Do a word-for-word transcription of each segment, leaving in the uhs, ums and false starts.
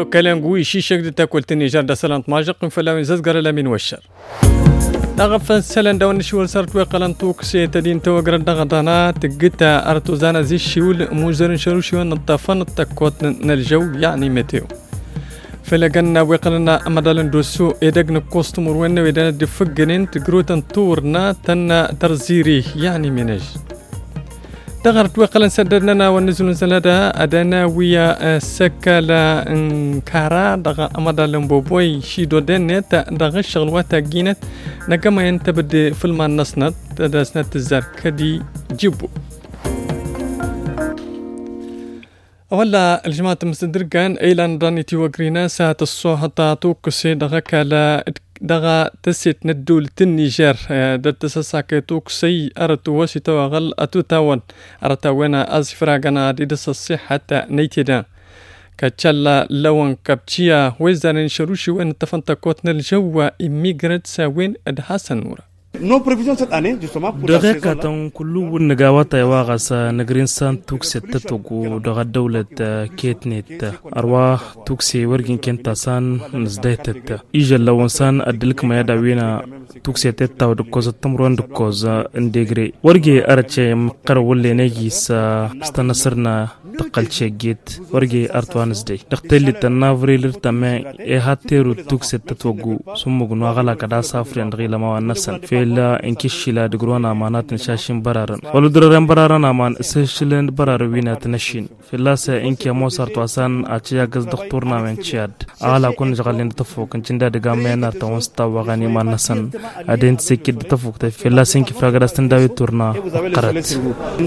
وكلام قوي شي شكد تاكل تنيجر دا سلانت ماجق فلا من ززقر لا من وشر دغف سلان داون نشول سرت وقلن توك سي تدين توغر دغدانا تقتا ارتوزانا زي شيول موزرن شروشيون نطفن التكوت نلجو يعني متيو فلقنا وقلنا أمدالن دوسو إدقن كوستمر وين ويدنا دفقنين تقروتن تورنا تنا ترزيري يعني منج دغرت وقلن سددنا ونزل نزلدا أدانا ويا سكالا انكارا دغا أمدالن بوبوي شيدو دينيت دغا الشغل واتا جينت نقما ينتبد فيلم النصنت داسنت الزار كدي جيبو أولا الجماعة المستدرقان إيلان راني تيوغرينا ساعة الصوحة توكسي دغا كالا دغا تسيت ندول تنيجر دتسساكي توكسي أرتو واسي توغل أتو تاون أرتاونا أزفراغانا ديدس الصحة نيتدا كتشالا لون كابتشيا ويزارين شروشي وين تفنتا كوتنا الجوة إميغرات ساوين أدحاسا نورا دغه کاتن کلو نگاوت یواغس نگرین سان توکس تتوغو دغه دولت کیتنیت اروا توکسي ورگین کنتا سان نزدهت ایجل لونسان ادلک ما داوینا توکسي تتا دکوز تمرون دکوز اندگري ورگي ارچه مقر ولي نجيس استنصرنا تقلچه گيت ورگي ارتوانز دي دختلی تنافري لرتما اهاتيرو توکس تتوغو سمغنو غلا کدا سافرن غيلا ما نسن لا انكشلا دغرونا امانات نشاشين برارن ولدرن برارن امان سشلند برار وينا تنشين في لاس انكي موسر توسان اتيا غز دكتورنا من تشاد على كون جغلين تفوق انجندا دغامينا تونستا وغاني مانسن ادين سيكي تفوق في لاس انكي فراغراستن داوي تورنا قرات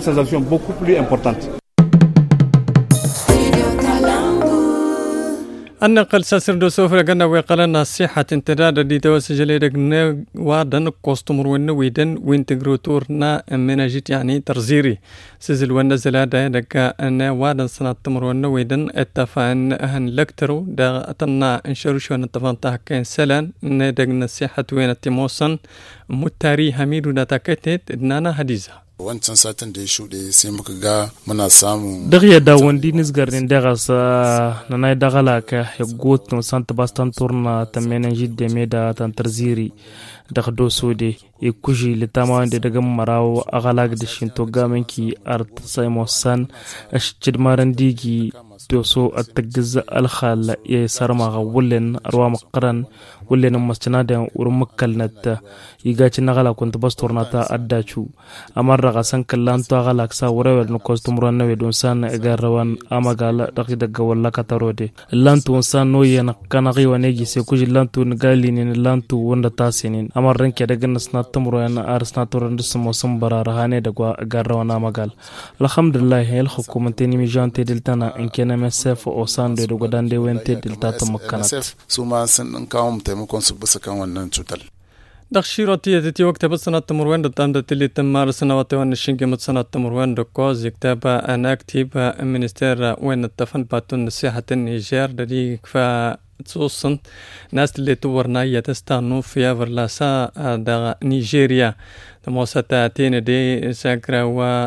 النقل ساسر دو سوفر قلنا ويقلنا الصحة انتداد دي توسجل دقنا وادن قوستمر ون ويدن وين تقروتورنا مناجيت يعني ترزيري سزل ونزل هذا دقا أنا وادن سنة تمر ون ويدن اتفان أهن لكترو دا أتنا انشروشو أن اتفان تحكين سلان ندقنا الصحة وين التموصن متاري هميرو نتاكتت ادنانا هديزها wancan satin da ya shuɗe sai muka ga muna samu dagiya da wandi nisgarin daga sa na nai dagala ka hegot no santa bastan turna ta menenji de meda tan tarziri daga doso de e kuji litama wanda daga marawo agala da shin to gamenki art saimo san ashidmaran digi doso atagz alkhal ya sarma ga wulen arwa maqran wulen masjana da urmakkalnat yigaci nagala kunta basturna ta addachu amarra gasan kallan to agala sa wurawel no kostumran nawe don san garrawan amagala daqi daga walla katarode lantu san no yana kana qiwane gi se kuji lantu ngalinin lantu wanda tasinin amarran ke daga nasna tamro yana arsna toran dusmo sambara rahane daga garrawan amagal alhamdulillah el hukumateni mi jante diltana in kana masaf o sande daga dande wente dilta ta makkanat suma sun kawo taimakon su bisa kan wannan cutar دخشيرتي تي وقت بسنة تمروين دتام دتلي تمار سنوات وان الشنجة متسنة تمروين دكوز يكتابا أنا أكتب منستير وين التفن باتون السياحة النيجر دي كفا تصوصن ناس اللي تورنا يتستانو في أفرلاسا دا نيجيريا تموسطا تين دي ساكرا و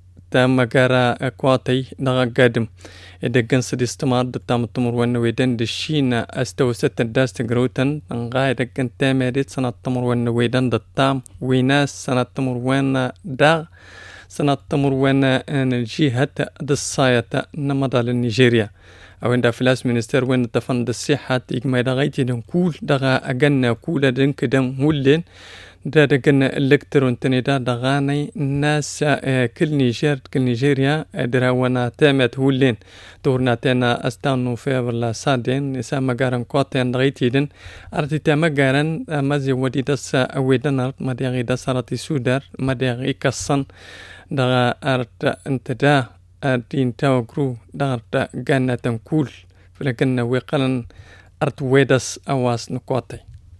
تامكارا كواتي دا قادم إذا كان سدي استمار دتام التمر وين ويدن دشينا استوست الداس تجروتن نغا إذا كان تامريت سنة التمر وين ويدن دتام ويناس سنة التمر وين دا سنة التمر وين الجهة الصاية نمضى للنيجيريا أو عند فلاس منستر وين تفند الصحة يجمع دغايتي نقول دغا أجنّا كولا دنك دم هولين دا دقن الكترون تنيدا دغاني ناس كل نيجير كل نيجيريا دراونا تامت هولين دورنا تانا استانو فيبرلا سادين نسا مقارن قواتين دغيتيدن ارتي تامقارن مازي ودي دس اويدن ارت مديغي دس ارتي سودر مديغي كسن دغا ارت انتدا ارتين تاوغرو دغرت غانا تنكول فلقنا ويقلن ارت ويدس اواس نقواتي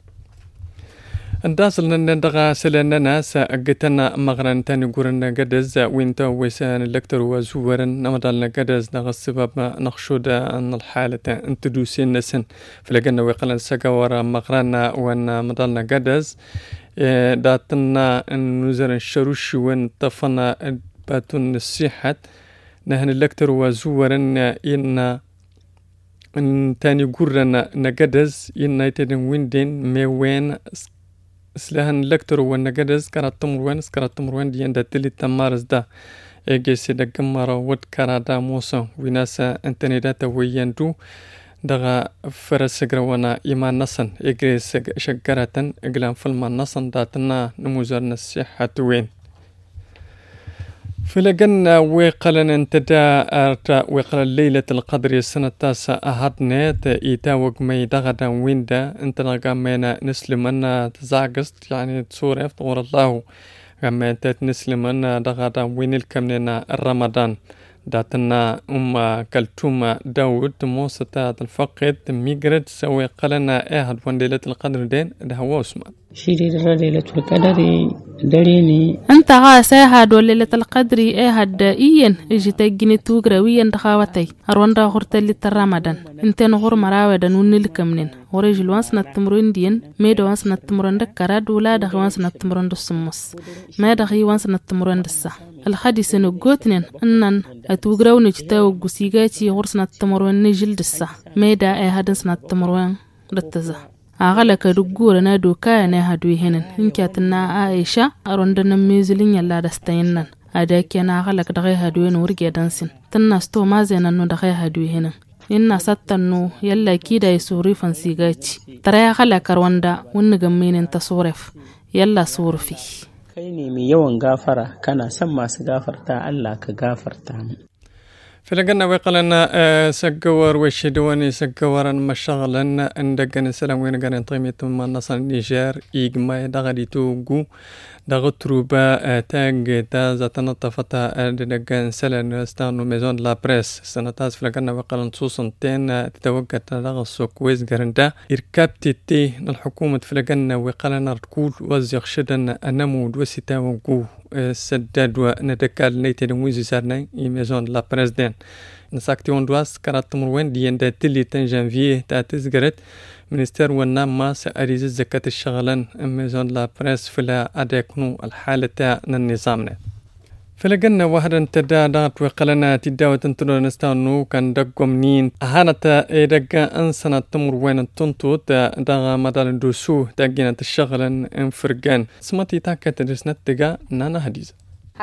انداسل ندغا سلنا ناس اجتنا مغرن تاني قرن قدز وينتا ويسان الكتر وزورن نمدالنا قدز نغا السبب نخشود ان الحالة انتدوسين نسن فلقنا ويقلن ساقورا مغرنا وان مدالنا قدز داتنا نوزر الشروش وين طفنا باتون الصحة نهن الكتر وزورن ان تاني قرنا نقدز ينايتد ويندين ميوين سلهن لكتر ونقدز كرات تمروين سكرات تمروين ديان دا تلي تمارز دا ايجي سيدا قمارا ود كرادا موسى وناسا انتني داتا وياندو دغا فرس غروانا إيمان نصن إجري شجرة إجلام فلما نصن داتنا نموزرنا الصحة وين فلقنا وقلن انتدا أرتا وقل ليلة القدر السنة التاسعة أهدنات إيتا وقمي دغدا ويندا انتنا قامينا نسلمنا تزاقست يعني تصور يفتغور الله قامينا انتت نسلمنا دغدا وين الكمننا رمضان داتنا أم كلتوما داود موسى الفقد ميجرد سوي قلنا أهد وان ليلة القدر دين ده هو اسمه شيري ليلة القدر دريني أنت غاس أهد وليلة القدر أهد إيين إجي تجيني توغرويا دخاوتي أرواندا غرت اللي رمضان أنت نغور مراودا ونلكمنين ورجل وانسنا التمرين دين ميد وانسنا التمرين دكاراد ولا دخ وانسنا التمرين دسموس ما دخي وانسنا التمرين دسا الحديث نقوتنين أنن أتوغرو نجتاو قسيغاتي غرسنا التمرين نجل دسا ميدا أهدنسنا التمرين دتزا أغلق رجورنا دوكانا هدوي هنن إنكاتنا عائشة أروندنا ميزلين يلا دستينن أداك أنا أغلق دغي هدوي نورجي دانسين تناستو مازينا نو دغي هدوي هنن إننا ستنو يلا كيدا يسوري فانسيغاتي ترى أغلق رواندا ونغمين انت صورف يلا صورفي kai ne mai yawan gafara kana son masu gafarta Allah ka gafarta mu فلقنا وقلنا سجور وشدواني سجورا مشغلا عندنا سلام وين كان طيمة ما نصل نيجر إجماع دغدي توجو دغت روبا تاج تا زتنا طفتا دغان سلام استانو ميزون لا بريس سنتاز فلقنا وقلنا خصوصا تين تتوقع دغ سوكويز غرندا إركبت تي الحكومة فلقنا وقلنا ركول وزيخ شدنا أنمود وستا وجو سداد وندكال نيتي موزي سارنا يميزون لا بريزدين نساكتي وندواس كرات مروين ديان دا تلي تن جانفيه تا تزغرت منستر ونما سأريز الزكاة الشغلان ميزون لا بريس فلا أديكنو الحالة تا ننظامنا فلقنا واحد انتدا دات وقلنا تداوة تنتظر نستانو كان دقو منين أهانتا إيدقا أنسنا تمر وين تنطو داغا مدال دوسو تاقينا تشغلن انفرقان سمتي تاكا تدرسنا تقا نانا هديزة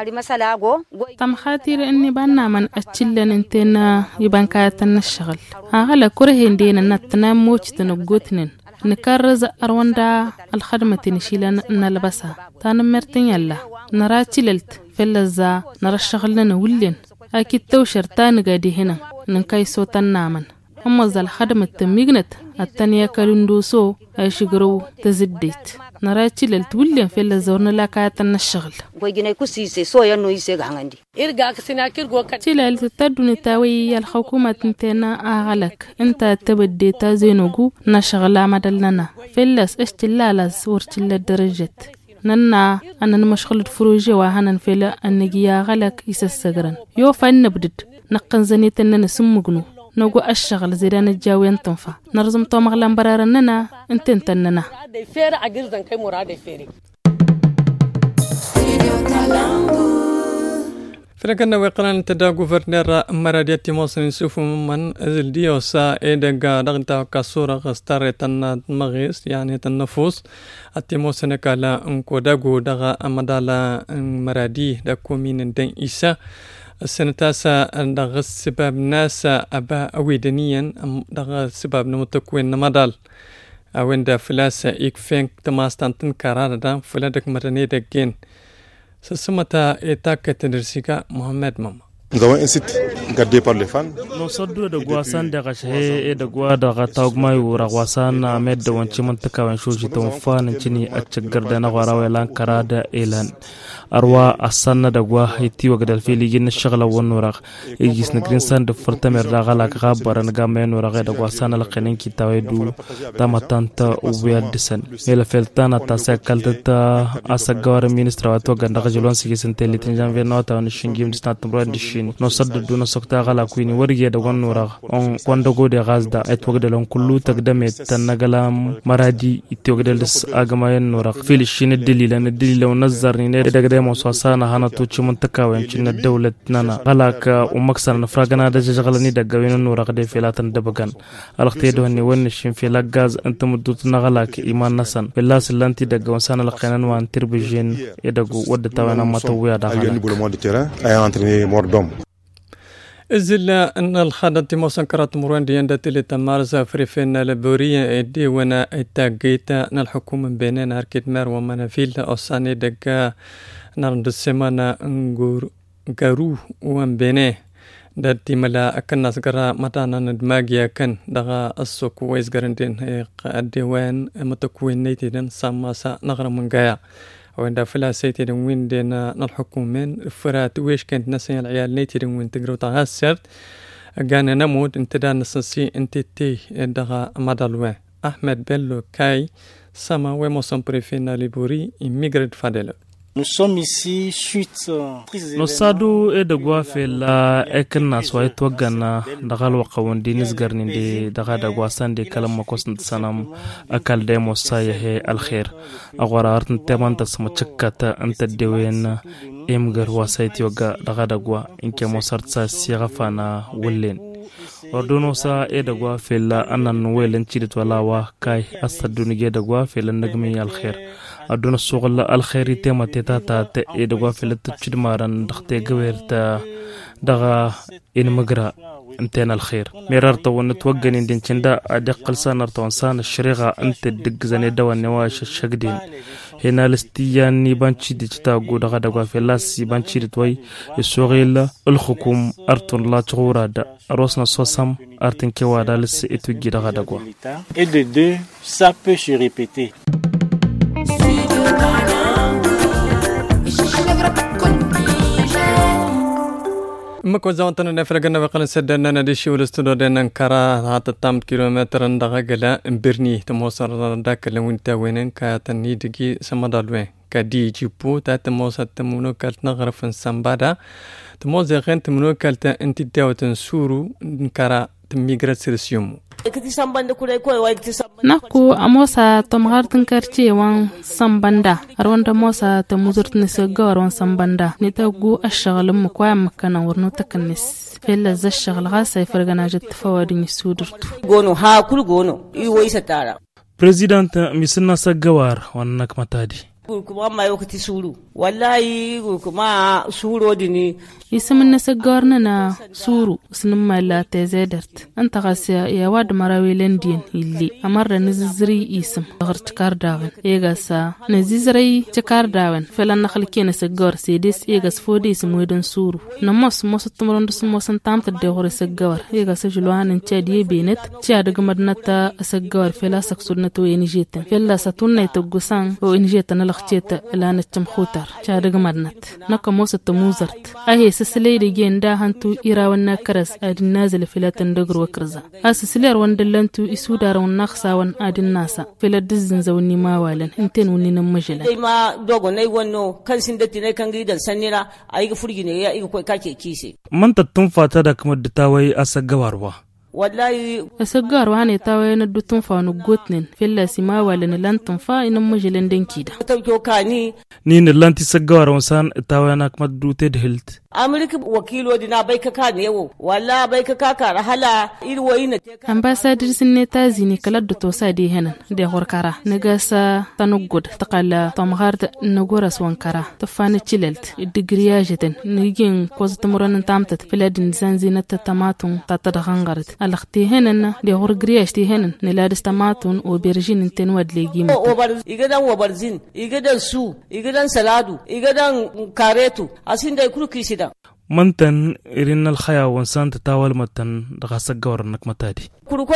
تم خاطر اني بانا من اتشلن انتنا يبان كاتن الشغل اغلا كرهين دينا نتنا موش تنقوتنين نكرز أرواندا الخدمة نشيلن نلبسها تانمرتين يلا نرى تشللت فلزا نرى الشغل نولين أكيد توشر تانقادي هنا ننكاي صوتا نامن أما ذا الخدمة تميغنت التانية كالندوسو أشيقرو تزديت نرى تشللت ولين فلزا ونلاكاتن الشغل تشللت تدوني تاوي الحكومة انتنا أغلق انت تبديتا زينوغو نشغل مدلنا فلس اشتلالز ورشل الدرجة ننا أنا مشغلة فروجي وهنا فيلا أنجيا غلق يسسجرن يو فن نبدد نقن زنيت إننا سمجنو نوجو الشغل زيران الجاوين تنفع نرزم طعم غلام برارننا انت انتنا فلكنا وقلنا تدا غوفرنر مرادية موصل نسوف من أزل ديوسا إيدغا دغتا كسورة غستار تنا مغيس يعني تنفوس التموسنا كلا انكو دغو دغا أمدالا مرادي دكو من دين إيسا السنتاسا دغ سباب ناس أبا أويدنيا دغ سباب نمتكوين نمدال أوين دا فلاسا إيكفين تماستان تنكارا دا فلادك مراني دقين سسمتا إتاكا تدرسيكا محمد ماما. Nous avons un site gardé par les fans. No soddo da gwasan da gashe da gwa da ga tawgmay wura gwasan Ahmed da wanci mantaka wan shoji ta fanin cini a cigar da na gwarawa lan karada elan arwa asanna da gwa hiti wa gadal fili gin shagala won wura igis na green sand furta mer da gala ga baran ga men wura da gwasan la qanin ki tawaidu ta matanta ubiya disan mela feltana ta sakalta ta asagawar ministra wato ganda ga jolon sigi sente litin janvier nota on shingim distant brand dishi shini no saddadu no sokta gala kuini warge da gonnora on kwanda gode gazda ay togdalon kullu tagdame tanagalam maradi itogdals agamayen nora fil shini dalilan dalilan nazarni ne daga da mo sasana hana to cimun takawen cin dawlat nana galaka umaksan fragana da jagalani daga wenon nora da filatan dabagan alxtedo ni won shin fila gaz antum dut nagalak iman nasan billahi lanti daga wasana alqinan wa antirbijin yadagu wadda tawana matawiya da إزلا أن الخادة موسنكرات مرونديان داتلي تمارزا فريفين لبوريا إدي وانا إتاقيتا نالحكومة بينين هاركيت مار ومنافيل أصاني دقا نارد السمانة نقور قارو وان بينيه داتي ملا أكن ناسقرا متانا ندماغيا كان دغا السوق ويز قرندين قاديوان متكوين نيتين ساماسا نغرا منقايا وين فلا سيتي وين دينا الحكومين فرات ويش كانت نسي العيال نيتي وين تقرو تغسرت قانا نمود انتدا نسنسي انتي دغا مدالوين أحمد بلو كاي سما وموسم بريفينا لبوري إميغرد فادلو Nous sommes ici suite no sadu e dagwa fela ekenna swai twagana dagal waqawon dinis garninde daga dagwa sande kalam makosn sanam akal demo sayahe alkhair agwara artin temanta sama cikkata anta dewen emgar wasaiti waga daga dagwa inke mosart sa siga fana wullen ordono sa e dagwa fela anan welen cidit walawa kai asadunige dagwa fela nagmi alkhair aduna suqla alkhairi tema teta ta te edwa filat chidmaran dakhte gawerta daga in magra انتنا الخير مررت ونتوجن دين چندا ادقل سنرت وانسان الشريغه انت دغزني دوا نواش الشقدين هنا لستياني بانشي ديتا غودا غدا في لاس بانشي توي السوغيل الحكوم ارتن لا تغورا دا روسنا سوسام ارتن كوادا لس اتوجي غدا غوا et de deux ça peut se répéter. مكو زوانتنا نفرقنا بقلن سدنا ندشي والاستوديو دينا نكرا هات التام كيلومتر ندغا قلا مبرني تموصر داك لوين تاوينن كاتني دقي سمدالوين كدي جيبو تات موصر تمونو كالت نغرف نسنبادا تموزي غين تمونو كالت انتي داوتن سورو نكرا تميغرات سيرسيومو naku amosa tomgartin karche wan sambanda arwanda mosa ta muzurtni segar wan sambanda nitagu ashghal mkwam makana warno takannis fella zashghal gasa fargana jat fawadin sudurtu gono ha kul gono i woisa tara president misna sagawar wannak matadi kuma ma yokati suru wallahi kuma suro dini ismin nasagarna na suru isnin mala tezedert anta qasiya ya wad marawilendin illi amarra nizri ism gart kardawen egasa nizri kardawen falan nakhlki nasagar sidis egas fodis moydan suru namos mostumron dus mosan tamta de hore sagar egasa julwan chadi benet chad gamadnata sagar fela saksudnato enijeta fela satunna tugusan o enijeta nalkhcheta lana chamkhutar chad gamadnat nakamosa tamuzart ahe سلسلة جندا هنتو إيراونا كرس أدي نازل فلاتن دغر وكرزا أسسلير وندلنتو إسودار ونخسا ون أدي الناسا فلا دزن زوني ما والن انتن ونينا مجلا ما دوغو ناي ونو كان سندتي ناي كان غيدل سنيرا أيغ فريجيني يا إيغ كوي كاكي كيسي من تتنفا تدك مدتاوي أساقواروا والله أسجار واني تاوي ندو تنفع نقطن في الله سما ولا نلان تنفع إنما مجلن دين كيدا توكاني نين اللان تسجار وانسان تاوي أنك مدو تدهلت أمريكا وكيل ودينا بيكا كان يو ولا بيكا كاكا رحلا إلو وين أمباسادر سنة تازيني كلا دو سادي هنا دي غوركارا نجاسا تنقود تقال تمغارد نغورس وانكارا تفاني تشيلت الدقرياجتن نيجين كوز تمرن تامتت فلادن زنزينة تماتون تتدغنغرت الختي هنا دي غورغرياش تي هنا نلادس تماتون وبرجين تنود ليجيم وبرز يقدر وبرزين يقدر سو يقدر سلادو يقدر كاريتو أسين دا يكون كيسي منتن إرين الخيا وانسان تتاول متن دغاسك غورنك متادي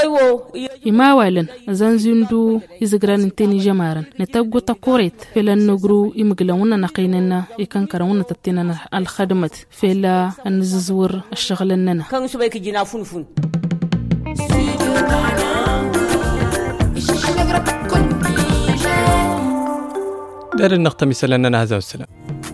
إما والن زنزندو إزغران تاني جمارن نتابقو تاكوريت فلا نغرو إمغلاونا نقيننا إكان كراونا تتينا الخدمت فلا نززور الشغلننا كان سبايك جينا فون فون دار النقطة مثلا هذا والسلام.